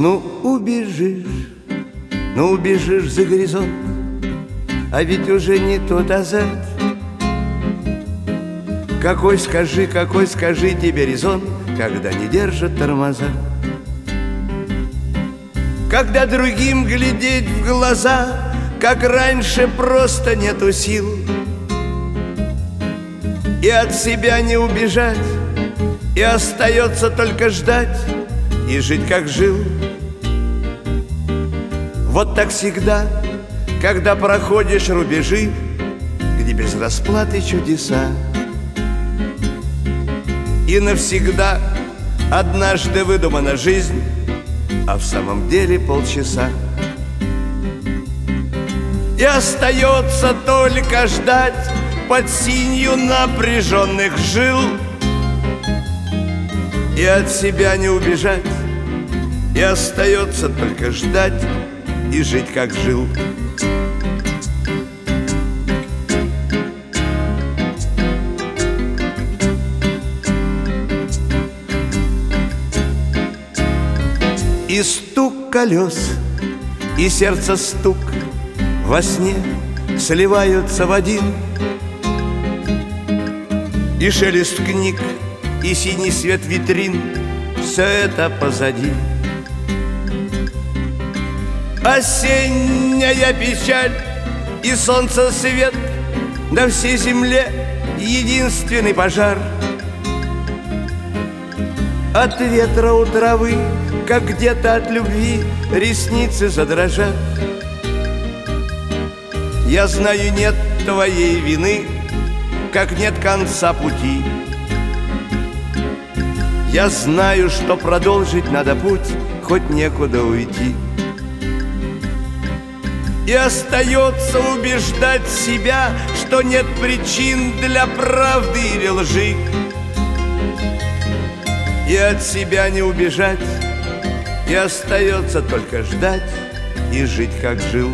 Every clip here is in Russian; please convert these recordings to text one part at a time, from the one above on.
Ну убежишь за горизонт, а ведь уже не тот азарт. Какой, скажи тебе резон, когда не держат тормоза? Когда другим глядеть в глаза, как раньше, просто нету сил, и от себя не убежать, и остается только ждать и жить, как жил. Вот так всегда, когда проходишь рубежи, где без расплаты чудеса. И навсегда однажды выдумана жизнь, а в самом деле полчаса. И остается только ждать под синью напряженных жил, и от себя не убежать, и остается только ждать и жить, как жил. И стук колес, и сердце стук во сне сливаются в один, и шелест книг, и синий свет витрин — все это позади. Осенняя печаль и солнце свет, на всей земле единственный пожар. От ветра у травы, как где-то от любви, ресницы задрожат. Я знаю, нет твоей вины, как нет конца пути. Я знаю, что продолжить надо путь, хоть некуда уйти. И остается убеждать себя, что нет причин для правды или лжи, и от себя не убежать, и остается только ждать и жить, как жил.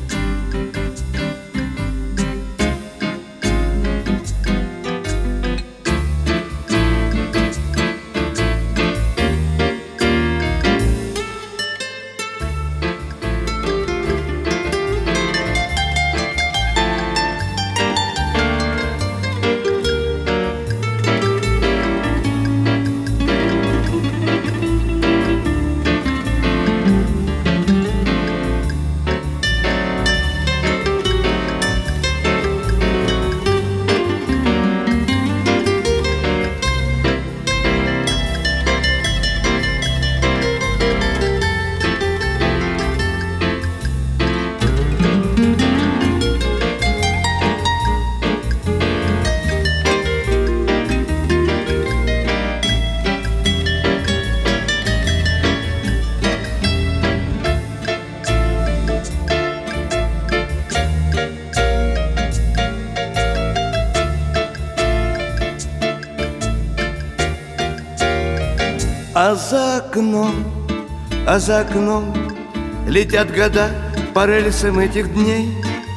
А за окном летят года по рельсам этих дней,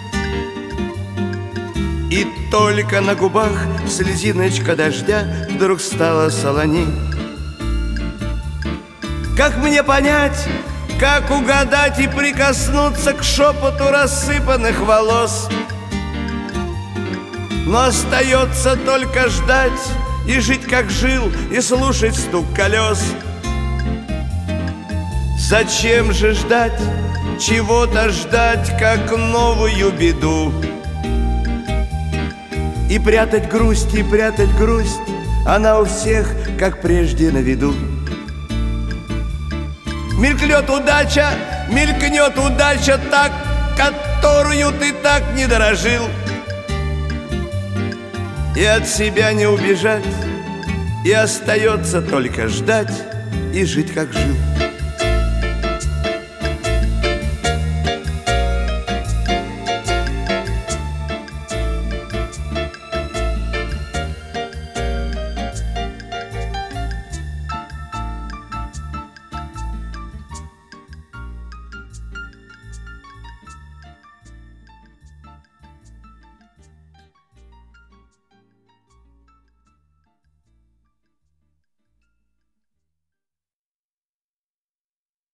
и только на губах слезиночка дождя вдруг стала солоней. Как мне понять, как угадать и прикоснуться к шепоту рассыпанных волос? Но остается только ждать и жить, как жил, и слушать стук колес. Зачем же ждать, чего-то ждать, как новую беду? И прятать грусть, она у всех, как прежде, на виду. Мелькнет удача, так, которую ты так не дорожил. И от себя не убежать, и остается только ждать и жить, как жил.